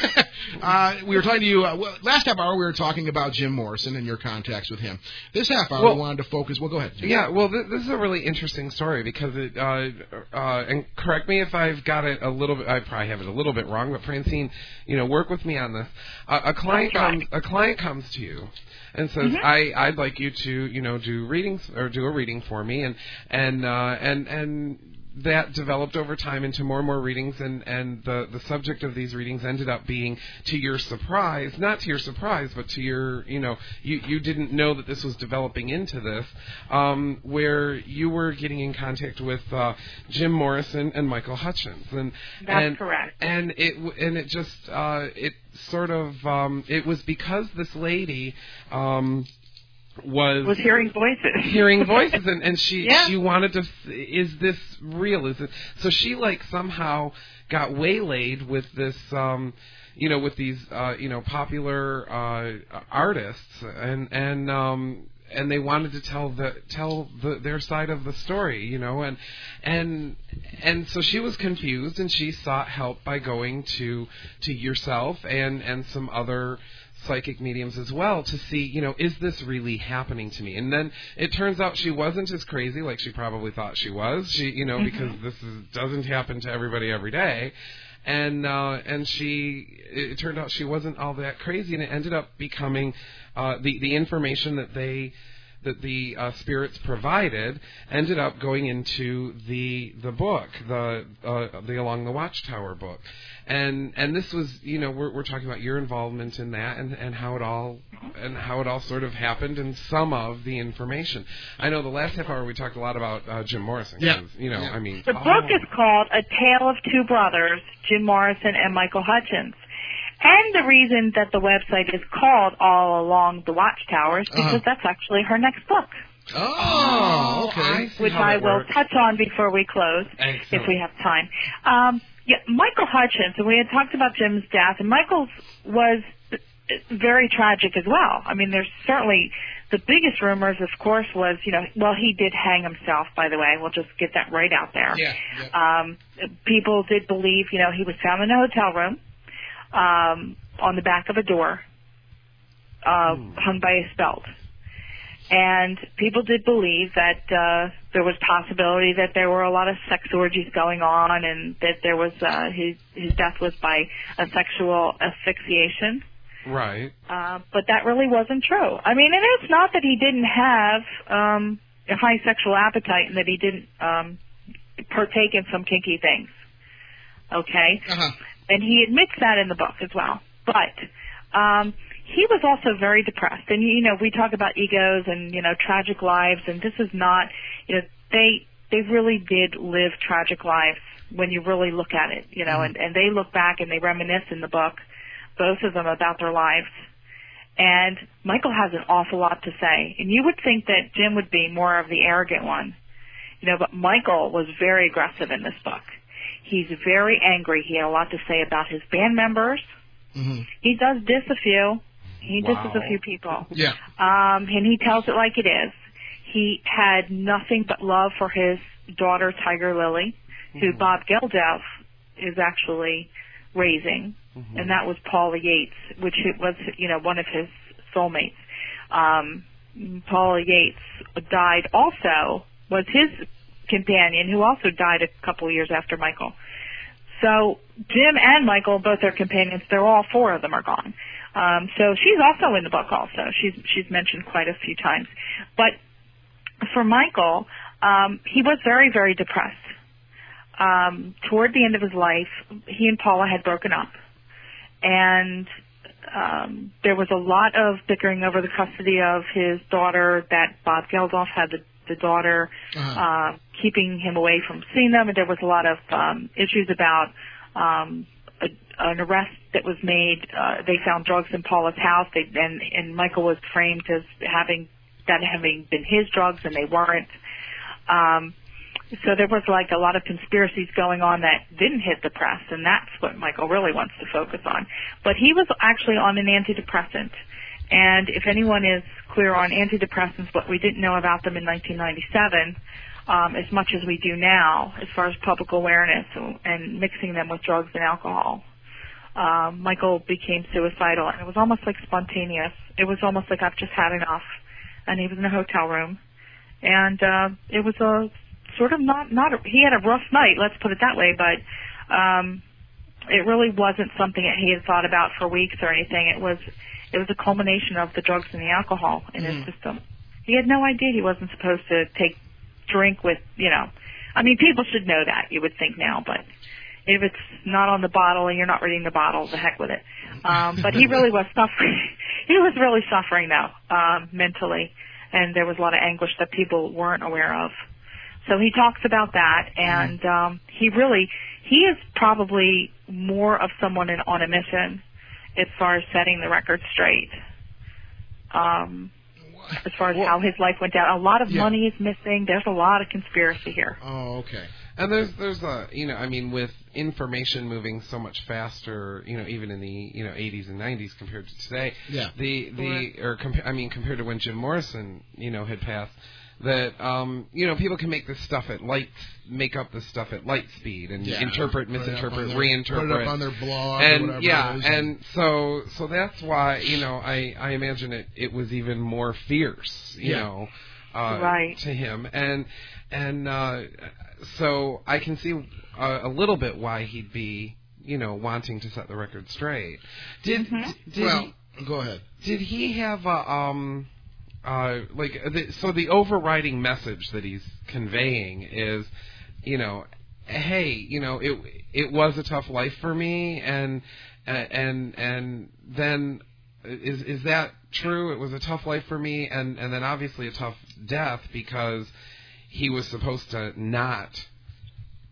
uh, we were talking to you, uh, well, last half hour we were talking about Jim Morrison and your contacts with him. This half hour well, we wanted to focus, well, go ahead. Jim. Yeah, well, th- this is a really interesting story because it, uh, uh, and correct me if I've got it a little bit, I probably have it a little bit wrong, but Francine, you know, work with me on this. Uh, a client comes, a client comes to you and says, Mm-hmm. I, I'd like you to, you know, do readings or do a reading for me, and, and, uh, and, and, that developed over time into more and more readings, and, and the, the subject of these readings ended up being, to your surprise, not to your surprise, but to your, you know, you, you didn't know that this was developing into this, um, where you were getting in contact with uh, Jim Morrison and Michael Hutchins. And, That's and, correct. And it, and it just, uh, it sort of, um, it was because this lady, um, was was hearing voices hearing voices and, and she yeah. she wanted to, is this real, is it, so she like somehow got waylaid with this um you know with these uh you know popular uh artists, and and um and they wanted to tell the tell the, their side of the story, you know, and and and so she was confused, and she sought help by going to to yourself and and some other psychic mediums as well to see, you know, is this really happening to me? And then it turns out she wasn't as crazy like she probably thought she was. She, you know, mm-hmm. because this is, doesn't happen to everybody every day. And uh, and she, it turned out she wasn't all that crazy, and it ended up becoming uh, the the information that they that the uh, spirits provided ended up going into the the book, the uh, the Along the Watchtower book. And and this was, you know, we're we're talking about your involvement in that, and, and how it all and how it all sort of happened, and some of the information. I know the last half hour we talked a lot about uh, Jim Morrison. Yeah. You know, yeah. I mean, the oh. book is called A Tale of Two Brothers, Jim Morrison and Michael Hutchins. And the reason that the website is called All Along the Watchtower is because Uh-huh. that's actually her next book. Oh, okay. Which I will touch on before we close, Excellent. if we have time. Um, yeah, Michael Hutchence, and we had talked about Jim's death, and Michael's was very tragic as well. I mean, there's certainly the biggest rumors, of course, was, you know, well, he did hang himself, by the way. We'll just get that right out there. Yeah. Um, people did believe, you know, he was found in a hotel room um, on the back of a door, uh, hung by his belt. And people did believe that uh, there was possibility that there were a lot of sex orgies going on, and that there was uh, his his death was by a sexual asphyxiation. Right. Uh, but that really wasn't true. I mean, and it's not that he didn't have um, a high sexual appetite and that he didn't um, partake in some kinky things. Okay? Uh-huh. And he admits that in the book as well. But um, he was also very depressed. And, you know, we talk about egos and, you know, tragic lives, and this is not, you know, they they really did live tragic lives when you really look at it, you know, Mm-hmm. and, and they look back and they reminisce in the book, both of them, about their lives. And Michael has an awful lot to say. And you would think that Jim would be more of the arrogant one, you know, but Michael was very aggressive in this book. He's very angry. He had a lot to say about his band members. Mm-hmm. He does diss a few. He Wow. disses a few people. Yeah. Um, and he tells it like it is. He had nothing but love for his daughter, Tiger Lily, who Mm-hmm. Bob Geldof is actually raising. Mm-hmm. And that was Paula Yates, which it was, you know, one of his soulmates. Um, Paula Yates died also, was his companion, who also died a couple of years after Michael. So Jim and Michael, both their companions, they're all four of them are gone. Um, so she's also in the book also. She's she's mentioned quite a few times. But for Michael, um, he was very, very depressed. Um, toward the end of his life, he and Paula had broken up. And um, there was a lot of bickering over the custody of his daughter, that Bob Geldof had the, the daughter, Uh-huh. uh, keeping him away from seeing them. And there was a lot of um, issues about um, a, an arrest that was made. Uh, they found drugs in Paula's house, they, and, and Michael was framed as having that having been his drugs, and they weren't. Um, so there was like a lot of conspiracies going on that didn't hit the press, and that's what Michael really wants to focus on. But he was actually on an antidepressant, and if anyone is clear on antidepressants, what we didn't know about them in nineteen ninety-seven, um, as much as we do now, as far as public awareness and mixing them with drugs and alcohol. Um, Michael became suicidal, and it was almost like spontaneous. It was almost like, I've just had enough. And he was in a hotel room, and uh, it was a sort of not not a, he had a rough night, let's put it that way, but um, it really wasn't something that he had thought about for weeks or anything. It was it was a culmination of the drugs and the alcohol in Mm. his system. He had no idea he wasn't supposed to take drink with, you know, I mean, people should know that, you would think now, but if it's not on the bottle and you're not reading the bottle, the heck with it. Um, but he really was suffering. He was really suffering, though, um, mentally, and there was a lot of anguish that people weren't aware of. So he talks about that, and um, he really, he is probably more of someone in, on a mission as far as setting the record straight. Um, as far as how his life went down, a lot of Yeah. money is missing. There's a lot of conspiracy here. Oh, okay. And there's there's a you know I mean with information moving so much faster, you know, even in the you know eighties and nineties compared to today. Yeah. The the or compa- I mean compared to when Jim Morrison you know had passed, that um you know people can make this stuff at light make up this stuff at light speed and Yeah. interpret, Put it up misinterpret, on their- reinterpret, put it up on their blog or and whatever yeah, it is. and so so that's why you know I I imagine it it was even more fierce, you Yeah. know. Uh, Right. to him, and and uh, so I can see a, a little bit why he'd be, you know, wanting to set the record straight. Did, Mm-hmm. did Well, he, go ahead. Did he have a um, uh, like the, so the overriding message that he's conveying is, you know, hey, you know, it it was a tough life for me, and and and then. Is is that true? It was a tough life for me, and, and then obviously a tough death because he was supposed to not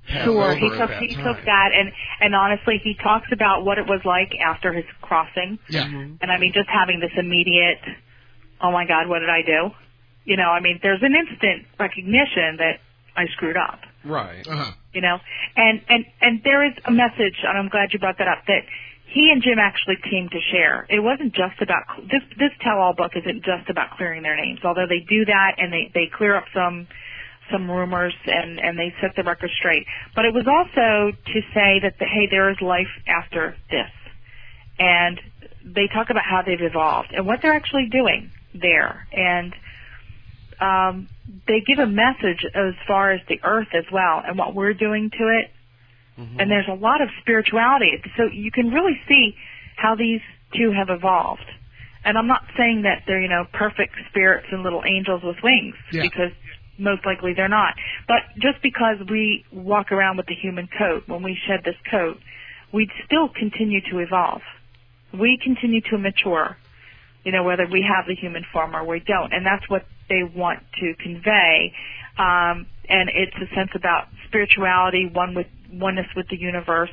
pass Sure, over he at took that he time. took that, and and honestly, he talks about what it was like after his crossing. Yeah. And I mean, just having this immediate, oh my God, what did I do? You know, I mean, there's an instant recognition that I screwed up. Right. Uh-huh. You know, and and and there is a message, and I'm glad you brought that up, that he and Jim actually teamed to share. It wasn't just about this. This tell-all book isn't just about clearing their names, although they do that and they they clear up some some rumors and and they set the record straight. But it was also to say that the, hey, there is life after this, and they talk about how they've evolved and what they're actually doing there, and um, they give a message as far as the earth as well and what we're doing to it. Mm-hmm. And there's a lot of spirituality, so you can really see how these two have evolved. And I'm not saying that they're, you know, perfect spirits and little angels with wings, yeah. because most likely they're not. But just because we walk around with the human coat, when we shed this coat, we still continue to evolve. We continue to mature, you know, whether we have the human form or we don't. And that's what they want to convey. Um, and it's a sense about spirituality, one with oneness with the universe,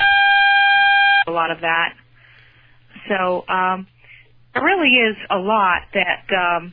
a lot of that. So um, it really is a lot that um,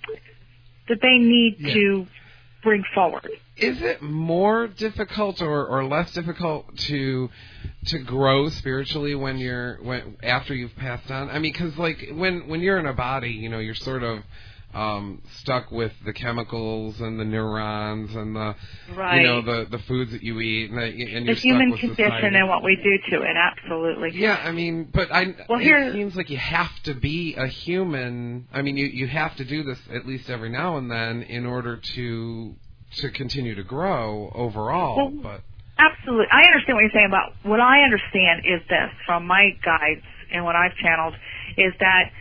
that they need yeah. to bring forward. Is it more difficult or, or less difficult to to grow spiritually when you're when after you've passed on? I mean, because like when when you're in a body, you know, you're sort of um, stuck with the chemicals and the neurons and the right. you know the, the foods that you eat and, the, and the you're human stuck with condition society. And what we do to it. Absolutely. Yeah, I mean, but I well, it here, seems like you have to be a human. I mean, you you have to do this at least every now and then in order to to continue to grow overall. Well, but absolutely, I understand what you're saying. About what I understand is this from my guides and what I've channeled is that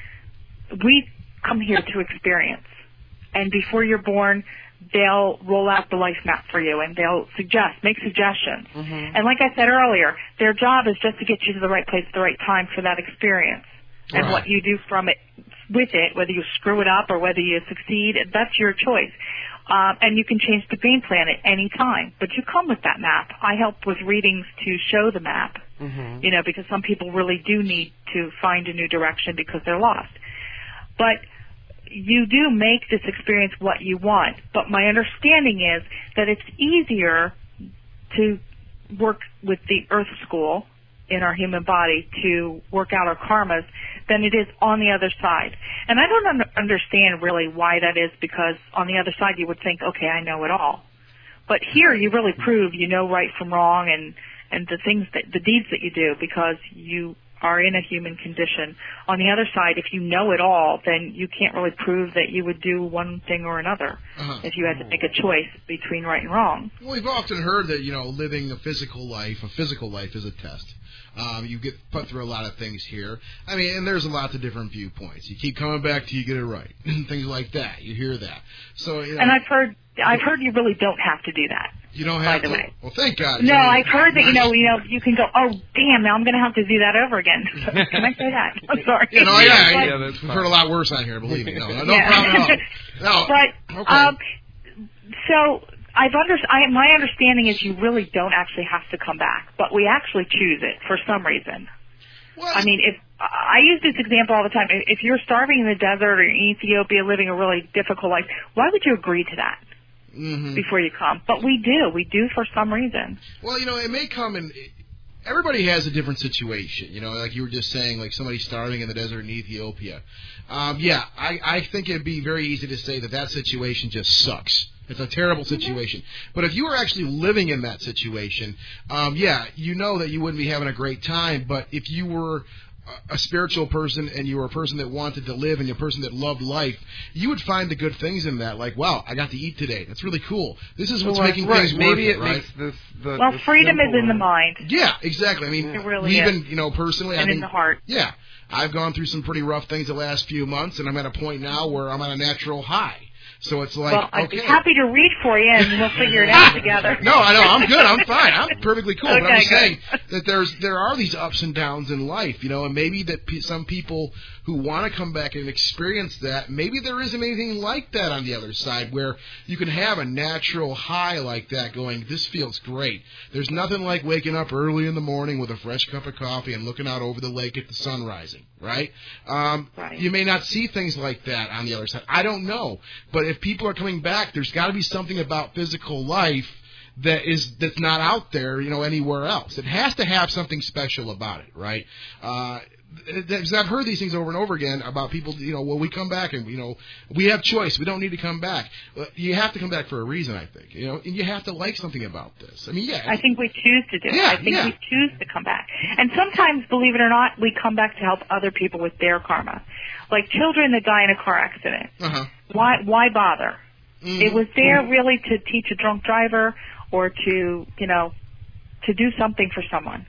we come here to experience, and before you're born, they'll roll out the life map for you, and they'll suggest, make suggestions. Mm-hmm. And like I said earlier, their job is just to get you to the right place at the right time for that experience. And right. what you do from it, with it, whether you screw it up or whether you succeed, that's your choice. Um, and you can change the game plan at any time. But you come with that map. I help with readings to show the map, mm-hmm. you know, because some people really do need to find a new direction because they're lost. But you do make this experience what you want. But my understanding is that it's easier to work with the earth school in our human body to work out our karmas than it is on the other side. And I don't un- understand really why that is, because on the other side you would think, okay, I know it all. But here you really prove you know right from wrong and, and the things that, the deeds that you do because you are in a human condition. On the other side, if you know it all, then you can't really prove that you would do one thing or another uh-huh. if you had to make a choice between right and wrong. Well, we've often heard that, you know, living a physical life, a physical life is a test. Um, you get put through a lot of things here. I mean, and there's a lot of different viewpoints. You keep coming back till you get it right. Things like that. You hear that. So, you know, and I've heard, I've heard you really don't have to do that. You don't have by the to. Way. Well, thank God. No, I've heard that. You know, you know, you can go. Oh, damn! Now I'm going to have to do that over again. Can I say that? I'm sorry. Yeah, no, yeah, but, yeah that's We've heard a lot worse on here. Believe me. No, no, no yeah. problem at all. No. But okay. um, so I've under, I, my understanding is you really don't actually have to come back, but we actually choose it for some reason. Well, I mean, if I use this example all the time, if you're starving in the desert or in Ethiopia, living a really difficult life, why would you agree to that? Mm-hmm. Before you come. But we do. We do for some reason. Well, you know, it may come in... Everybody has a different situation, you know, like you were just saying, like somebody starving in the desert in Ethiopia. Um, yeah, I, I think it'd be very easy to say that that situation just sucks. It's a terrible situation. Mm-hmm. But if you were actually living in that situation, um, yeah, you know that you wouldn't be having a great time. But if you were a spiritual person and you were a person that wanted to live and you're a person that loved life, you would find the good things in that. Like, wow, I got to eat today. That's really cool. This is what's well, making right. things worth Maybe it, it right? makes this the, well, the freedom is in the mind. Yeah, exactly. I mean, it really even, is. you know, personally, and I mean, in the heart. Yeah. I've gone through some pretty rough things the last few months, and I'm at a point now where I'm on a natural high. So it's like, well, I'd okay. be happy to read for you, and we'll figure it out together. No, I know. I'm good. I'm fine. I'm perfectly cool. Okay, but I'm good. saying that there's there are these ups and downs in life, you know, and maybe that pe- some people who want to come back and experience that, maybe there isn't anything like that on the other side where you can have a natural high like that going, this feels great. There's nothing like waking up early in the morning with a fresh cup of coffee and looking out over the lake at the sun rising, right? Um, right. You may not see things like that on the other side. I don't know. But if people are coming back, there's got to be something about physical life that is that's not out there, you know, anywhere else. It has to have something special about it, right? Uh, because I've heard these things over and over again about people, you know, well, we come back and, you know, we have choice. We don't need to come back. You have to come back for a reason, I think, you know, and you have to like something about this. I mean, yeah. I think we choose to do it. Yeah, I think yeah. we choose to come back. And sometimes, believe it or not, we come back to help other people with their karma. Like children that die in a car accident. Uh-huh. Why, why bother? Mm-hmm. It was there really to teach a drunk driver or to, you know, to do something for someone.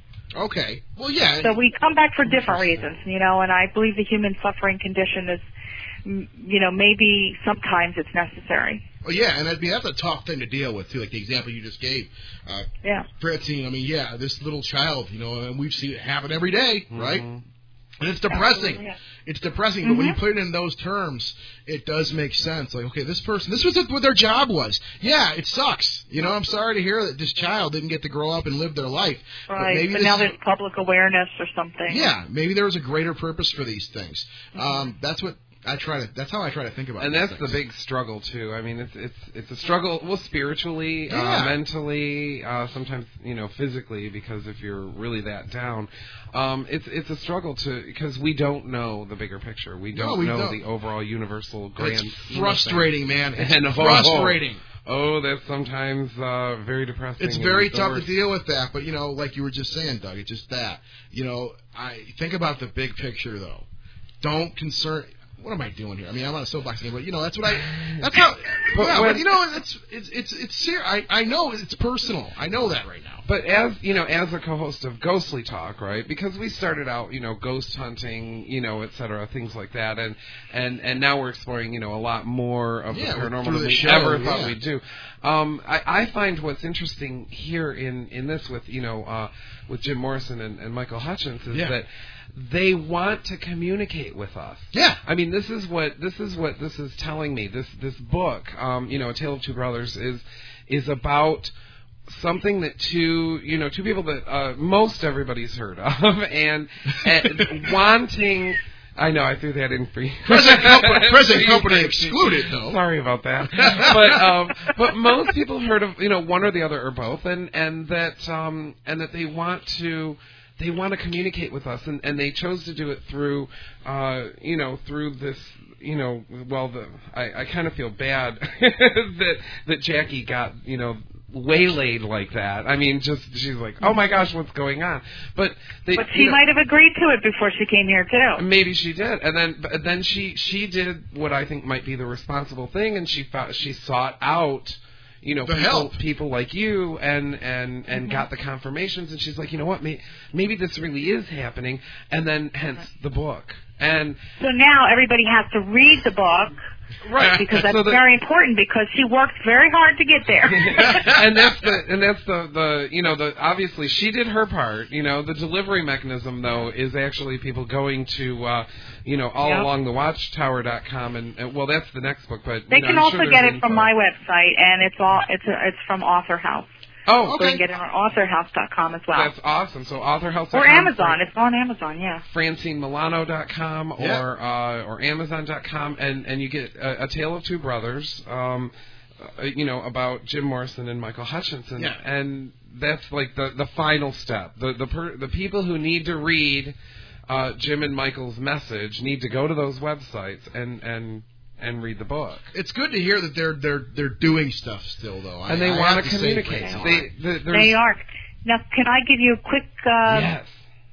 Okay. Well, yeah. So we come back for different reasons, you know, and I believe the human suffering condition is, mm, you know, maybe sometimes it's necessary. Well, yeah, and I mean, that's a tough thing to deal with, too, like the example you just gave. Uh, yeah. Francine, I mean, yeah, this little child, you know, and we've seen it happen every day, Mm-hmm. right? And it's depressing. Yeah. It's depressing, Mm-hmm. but when you put it in those terms, it does make sense. Like, okay, this person, this was what their job was. Yeah, it sucks. You know, I'm sorry to hear that this child didn't get to grow up and live their life. Right, but, maybe but this now is, there's public awareness or something. yeah, maybe there was a greater purpose for these things. Mm-hmm. Um, that's what I try to. That's how I try to think about it. And that's the big struggle too. I mean, it's it's it's a struggle. Well, spiritually, Yeah. uh, mentally, uh, sometimes you know, physically, because if you're really that down, um, it's it's a struggle to because we don't know the bigger picture. We don't No, we know don't. the overall universal grand. It's frustrating, man. It's and, oh, frustrating. Oh, that's sometimes uh, very depressing. It's very and tough the to deal with that, but you know, like you were just saying, Doug, it's just that. You know, I think about the big picture though. Don't concern. What am I doing here? I mean, I'm on a soapbox again, but you know, that's what I. That's how. But yeah, when- but you know, it's it's it's it's ser- I I know it's personal. I know that right now. But as you know, as a co-host of Ghostly Talk, right? Because we started out, you know, ghost hunting, you know, et cetera, things like that, and and and now we're exploring, you know, a lot more of Yeah, the paranormal through than the we show, ever thought yeah. we'd do. Um, I, I find what's interesting here in in this with you know uh, with Jim Morrison and, and Michael Hutchence is Yeah. that they want to communicate with us. Yeah. I mean, this is what this is what this is telling me. This this book, um, you know, A Tale of Two Brothers, is is about something that two you know two people that uh, most everybody's heard of, and, and wanting. I know, I threw that in for you. Present company, present company excluded, though. Sorry about that. but um, but most people heard of you know one or the other or both, and and that um, and that they want to. They want to communicate with us, and, and they chose to do it through, uh, you know, through this, you know, well, the I, I kind of feel bad that that Jackie got, you know, waylaid like that. I mean, just she's like, oh my gosh, what's going on? But they, But she you know, might have agreed to it before she came here too. Maybe she did, and then but then she she did what I think might be the responsible thing, and she found, she sought out. You know, The people, help. people like you, and and and Mm-hmm. got the confirmations, and she's like, you know what, may, maybe this really is happening, and then hence the book, and So now everybody has to read the book. Right, Because that's so the- very important because she worked very hard to get there. and that's the and that's the, the you know the obviously she did her part. You know, the delivery mechanism though is actually people going to uh, you know all Yep. along the watchtower dot com and, and well that's the next book, but They you know, can I'm also sure get there's it from info. my website, and it's all it's a, it's from Author House. Oh, So you can get it on author house dot com as well. That's awesome. So author house dot Or com, Amazon. It's on Amazon, yeah. Francine Milano dot com Yeah. or uh, or Amazon dot com, and and you get a, a Tale of Two Brothers. Um, uh, you know about Jim Morrison and Michael Hutchinson, Yeah. and that's like the the final step. The the per, the people who need to read uh, Jim and Michael's message need to go to those websites and and and read the book. It's good to hear that they're they're they're doing stuff still, though. And I, they I want have to say, communicate. Francine, They, the, there's- They are. Now, can I give you a quick uh, Yes.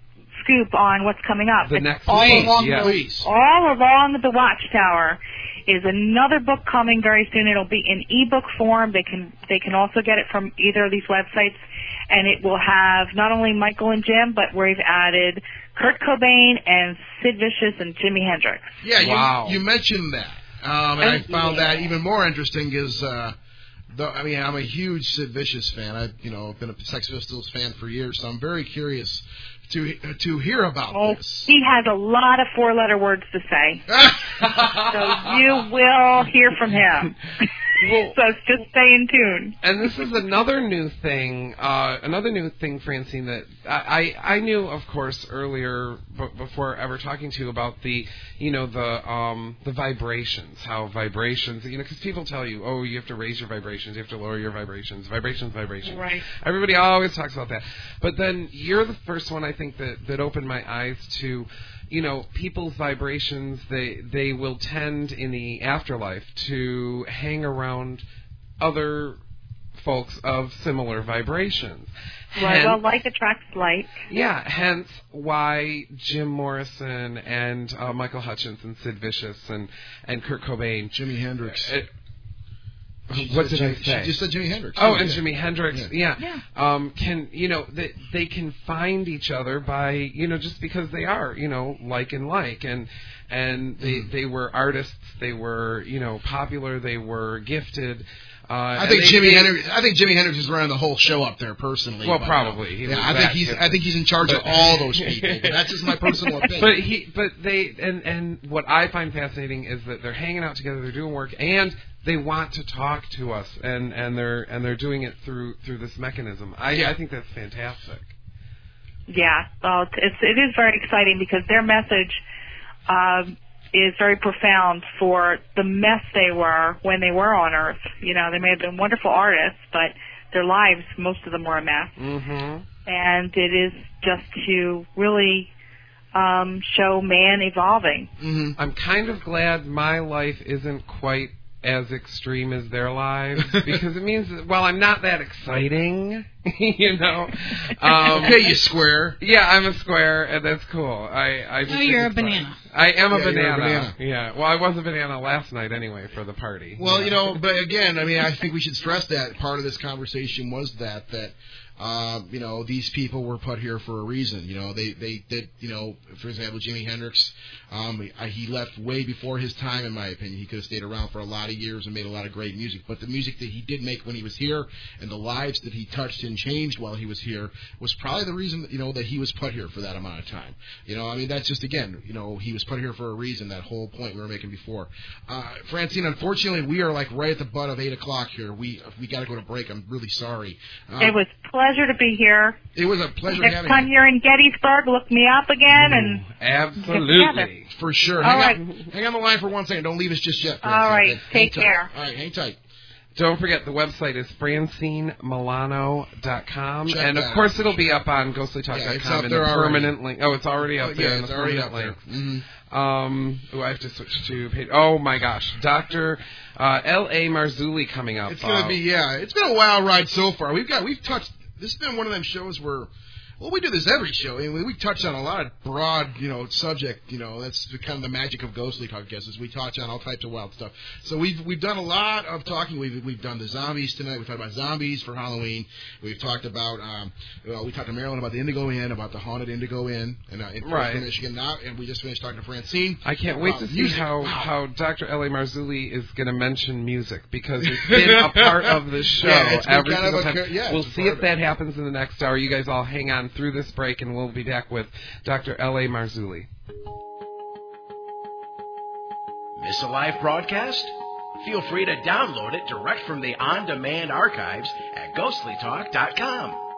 scoop on what's coming up? The It's next all week, along yes. the, Please. all along the Watchtower is another book coming very soon. It'll be in ebook form. They can they can also get it from either of these websites, and it will have not only Michael and Jim, but we've added Kurt Cobain and Sid Vicious and Jimi Hendrix. Yeah, you, Wow. you mentioned that. Um, and I found that even more interesting is, uh, the, I mean, I'm a huge Sid Vicious fan. I, you know, been a Sex Pistols fan for years, so I'm very curious to to hear about oh, this. He has a lot of four-letter words to say, so you will hear from him. Well, so just stay in tune. And this is another new thing, uh, another new thing, Francine, that I, I, I knew, of course, earlier b- before ever talking to you about the, you know, the um, the vibrations, how vibrations, you know, because people tell you, oh, you have to raise your vibrations, you have to lower your vibrations, vibrations, vibrations. Right. Everybody always talks about that. But then you're the first one, I think, that, that opened my eyes to, you know, people's vibrations, they they will tend in the afterlife to hang around other folks of similar vibrations. Right, Hence, well, like attracts like. yeah, hence why Jim Morrison and uh, Michael Hutchence and Sid Vicious and, and Kurt Cobain. Jimi Hendrix. Uh, what did I say? She just said Jimi Hendrix. Oh, yeah. and Jimi Hendrix, yeah. yeah. Um, can, you know, they, they can find each other by, you know, just because they are, you know, like and like. And and they, mm. they were artists, they were, you know, popular, they were gifted. Uh, I think they, Jimi they, Hendrix. I think Jimi Hendrix is running the whole show up there personally. Well, but, probably. He yeah, I think that he's. gifted. I think he's in charge but, of all those people. But that's just my personal opinion. But he, but they, and and what I find fascinating is that they're hanging out together, they're doing work, and they want to talk to us, and, and they're and they're doing it through through this mechanism. I yeah. I think that's fantastic. Yeah, well, it's it is very exciting because their message um, is very profound for the mess they were when they were on Earth. You know, they may have been wonderful artists, but their lives, most of them, were a mess. Mm-hmm. And it is just to really um, show man evolving. Mm-hmm. I'm kind of glad my life isn't quite as extreme as their lives, because it means that, well, I'm not that exciting, you know. Um, okay, you square. Yeah, I'm a square, and that's cool. I, I just no, you're a banana. Fun. I am yeah, a, banana. a banana. Yeah, well, I was a banana last night anyway for the party. Well, you know, but again, I mean, I think we should stress that part of this conversation was that, that Uh, you know, these people were put here for a reason. You know, they, they did, you know, for example, Jimi Hendrix, um, he left way before his time, in my opinion. He could have stayed around for a lot of years and made a lot of great music. But the music that he did make when he was here and the lives that he touched and changed while he was here was probably the reason, you know, that he was put here for that amount of time. You know, I mean, that's just, again, you know, he was put here for a reason, that whole point we were making before. Uh, Francine, unfortunately, we are like right at the butt of eight o'clock here. We we got to go to break. I'm really sorry. Um, it was a pleasure to be here. It was a pleasure Next having time you. you're in Gettysburg, look me up again. and Absolutely. For sure. All hang, right. on, hang on the line for one second. Don't leave us just yet. All right. Okay? Take hang care. Tight. All right. Hang tight. Don't forget, the website is francine milano dot com. Check and, of that course, out. it'll be up on ghostly talk dot com yeah, it's up in there the permanent already. link. Oh, it's already up oh, there yeah, in it's the already permanent up there. link. Mm-hmm. Um, ooh, I have to switch to page. Oh, my gosh. Doctor Uh, L A Marzulli coming up. It's going to uh, be, yeah. It's been a wild ride so far. We've got, we've touched, this has been one of them shows where, well, we do this every show. I mean, we touch on a lot of broad, you know, subject. You know, that's kind of the magic of Ghostly Talk, I guess, is we touch on all types of wild stuff. So we've we've done a lot of talking. We've we've done the zombies tonight. We talked about zombies for Halloween. We've talked about, um, well, we talked to Marilyn about the Indigo Inn, about the haunted Indigo Inn in, uh, in right. Michigan. Now, and we just finished talking to Francine. I can't wait to see music. how wow. how Doctor L A Marzulli is going to mention music, because it's been a part of the show yeah, it's been every kind single of a, time. yeah, we'll see if that happens in the next hour. You guys all hang on through this break, and we'll be back with Doctor L A Marzulli. Miss a live broadcast? Feel free to download it direct from the on-demand archives at ghostly talk dot com.